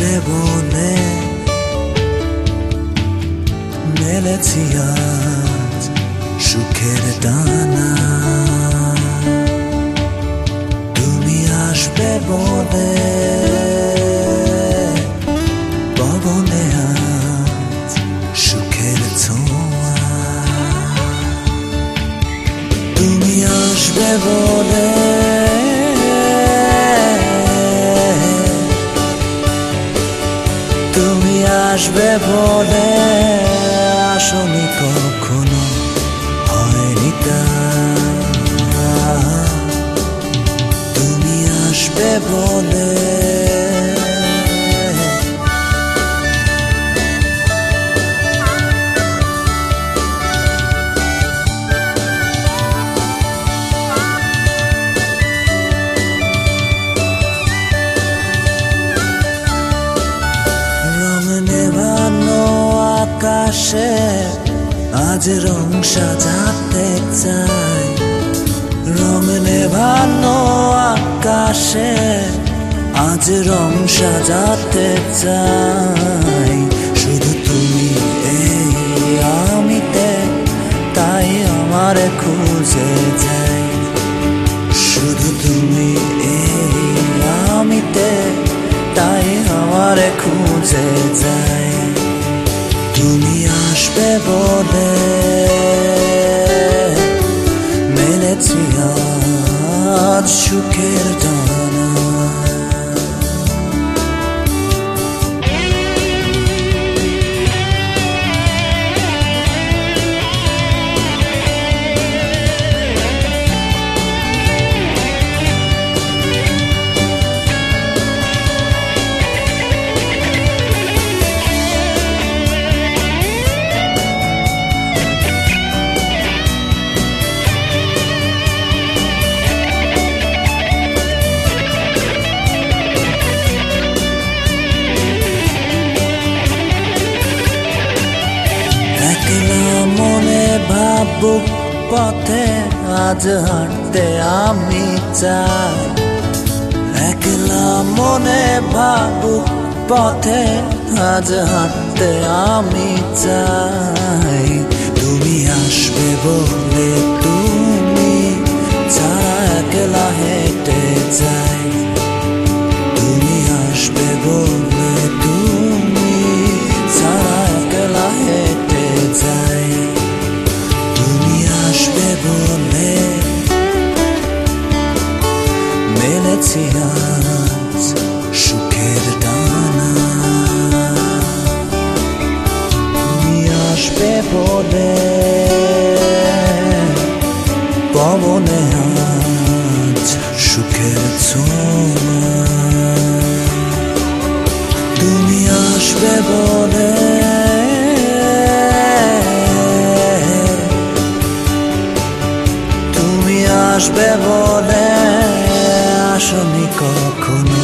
আসবে বলে মেলেছি আজ সুখের দানা। তুমি আসবে বলে পবনে আজ সুখের ছোঁয়া। তুমি আসবে বলে আসবে বলে আসনি কখনো হয়নি তা। তুমি আসবে বলে আকাশে আজ রং সাজাতে চাই। রং নেভানো আকাশে আজ রং সাজাতে চাই। শুধু তুমি এই আমিতে তাই আমার খুঁজে যাই। শুধু তুমি এই আমিতে তাই আমার খুঁজে যাই। তুমি আসবে বলে মেলেছি আজ সুখের দানা। বুক পথে আজ হাঁটতে আমি চাই। একলা মনে ভাবুক পথে আজ হাঁটতে আমি চাই। তুমি আসবে বলে তুমি ছাড়া একলা হেঁটে যাই। তুমি আসবে বলে তুমি ছাড়া একলা হেঁটে যাই। আসবে বলে মেলেছি আজ সুখের দানা। তুমি আসবে বলে পবনে আজ সুখের ছোঁয়া। তুমি আসবে বলে আসবে বলে আসনি কখনো